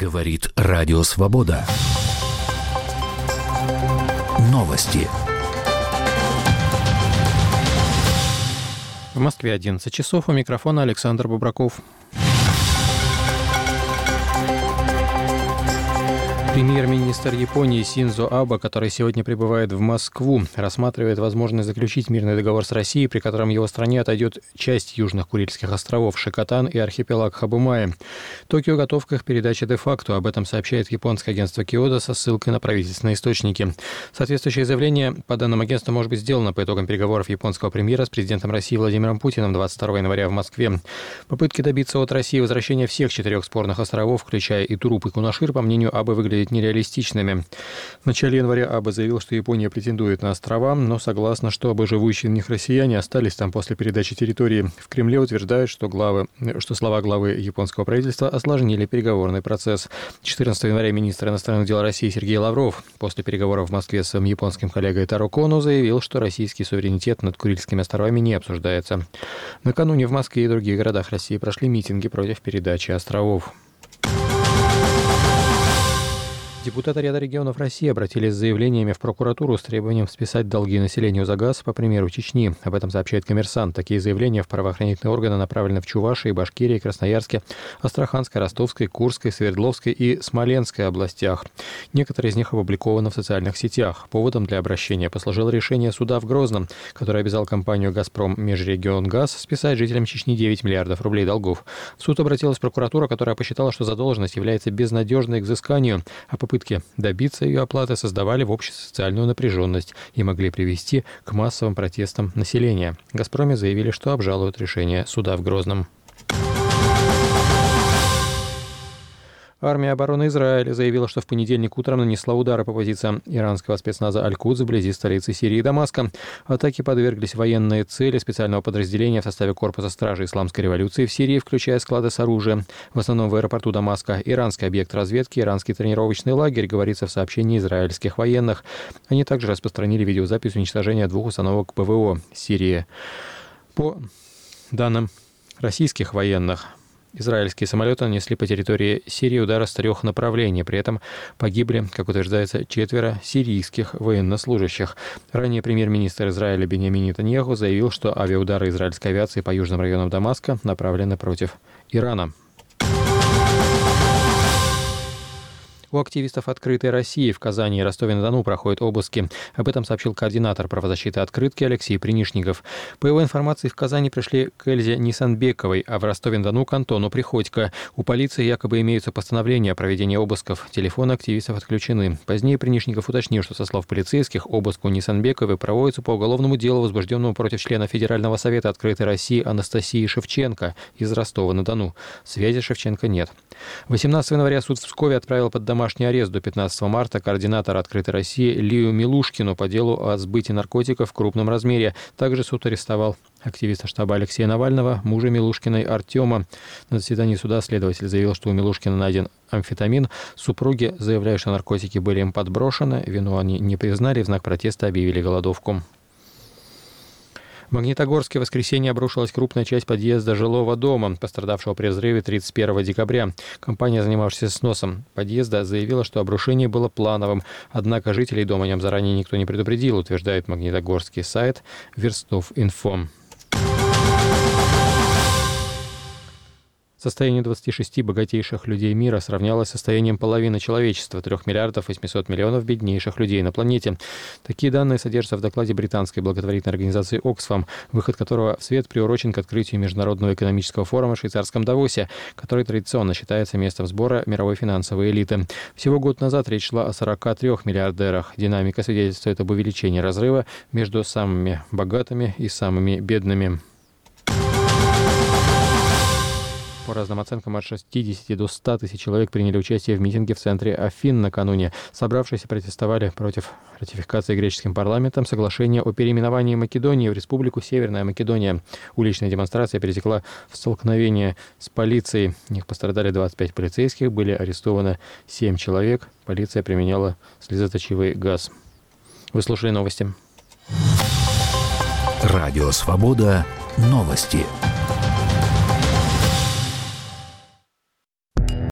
Говорит Радио Свобода. Новости. В Москве 11 часов. У микрофона Александр Бубраков. Премьер-министр Японии Синдзо Абе, который сегодня прибывает в Москву, рассматривает возможность заключить мирный договор с Россией, при котором его стране отойдет часть южных Курильских островов Шикотан и архипелаг Хабумаи. Токио готов к их передаче де-факто. Об этом сообщает японское агентство Киодо со ссылкой на правительственные источники. Соответствующее заявление, по данным агентства, может быть сделано по итогам переговоров японского премьера с президентом России Владимиром Путиным 22 января в Москве. Попытки добиться от России возвращения всех 4 спорных островов, включая и Туруп, и Кунашир, по мнению Абе, выглядят нереалистичными. В начале января Абе заявил, что Япония претендует на острова, но согласно, чтобы живущие на них россияне остались там после передачи территории. В Кремле утверждают, что слова главы японского правительства осложнили переговорный процесс. 14 января министр иностранных дел России Сергей Лавров после переговоров в Москве с своим японским коллегой Таро Коно заявил, что российский суверенитет над Курильскими островами не обсуждается. Накануне в Москве и других городах России прошли митинги против передачи островов. Депутаты ряда регионов России обратились с заявлениями в прокуратуру с требованием списать долги населению за газ, по примеру Чечни. Об этом сообщает «Коммерсант». Такие заявления в правоохранительные органы направлены в Чувашии, Башкирии, Красноярске, Астраханской, Ростовской, Курской, Свердловской и Смоленской областях. Некоторые из них опубликованы в социальных сетях. Поводом для обращения послужило решение суда в Грозном, которое обязал компанию «Газпром Межрегионгаз» списать жителям Чечни 9 миллиардов рублей долгов. В суд обратилась прокуратура, которая посчитала, что задолженность является безнадежной к взысканию, а попытки добиться ее оплаты создавали в обществе социальную напряженность и могли привести к массовым протестам населения. «Газпроме» заявили, что обжалуют решение суда в Грозном. Армия обороны Израиля заявила, что в понедельник утром нанесла удары по позициям иранского спецназа «Аль-Кудс» вблизи столицы Сирии Дамаска. Атаке подверглись военные цели специального подразделения в составе корпуса стражи исламской революции в Сирии, включая склады с оружием. В основном в аэропорту Дамаска иранский объект разведки, иранский тренировочный лагерь, говорится в сообщении израильских военных. Они также распространили видеозапись уничтожения 2 установок ПВО Сирии. По данным российских военных, израильские самолеты нанесли по территории Сирии удары с 3 направлений. При этом погибли, как утверждается, 4 сирийских военнослужащих. Ранее премьер-министр Израиля Биньямин Нетаньяху заявил, что авиаудары израильской авиации по южным районам Дамаска направлены против Ирана. У активистов «Открытой России» в Казани и Ростове-на-Дону проходят обыски. Об этом сообщил координатор правозащиты «Открытки» Алексей Принишников. По его информации, в Казани пришли к Эльзе Нисанбековой, а в Ростове-на-Дону к Антону Приходько. У полиции якобы имеются постановления о проведении обысков. Телефоны активистов отключены. Позднее Принишников уточнил, что со слов полицейских обыск у Нисанбековой проводится по уголовному делу, возбужденному против члена Федерального совета «Открытой России» Анастасии Шевченко из Ростова-на-Дону. Связи Шевченко нет. 18 января суд в Пскове отправил под домашний арест до 15 марта координатора «Открытой России» Лию Милушкину по делу о сбытии наркотиков в крупном размере. Также суд арестовал активиста штаба Алексея Навального, мужа Милушкиной Артема. На заседании суда следователь заявил, что у Милушкина найден амфетамин. Супруги заявляют, что наркотики были им подброшены. Вину они не признали, в знак протеста объявили голодовку. В Магнитогорске в воскресенье обрушилась крупная часть подъезда жилого дома, пострадавшего при взрыве 31 декабря. Компания, занимавшаяся сносом подъезда, заявила, что обрушение было плановым. Однако жителей дома о нем заранее никто не предупредил, утверждает магнитогорский сайт Верстов.Инфо. Состояние 26 богатейших людей мира сравнялось с состоянием половины человечества, 3 миллиардов 800 миллионов беднейших людей на планете. Такие данные содержатся в докладе британской благотворительной организации Oxfam, выход которого в свет приурочен к открытию Международного экономического форума в швейцарском Давосе, который традиционно считается местом сбора мировой финансовой элиты. Всего год назад речь шла о 43 миллиардерах. Динамика свидетельствует об увеличении разрыва между самыми богатыми и самыми бедными. По разным оценкам, от 60 до 100 тысяч человек приняли участие в митинге в центре Афин накануне. Собравшиеся протестовали против ратификации греческим парламентом соглашения о переименовании Македонии в Республику Северная Македония. Уличная демонстрация перетекла в столкновение с полицией. В них пострадали 25 полицейских, были арестованы 7 человек. Полиция применяла слезоточивый газ. Вы слушали новости. Радио Свобода. Новости.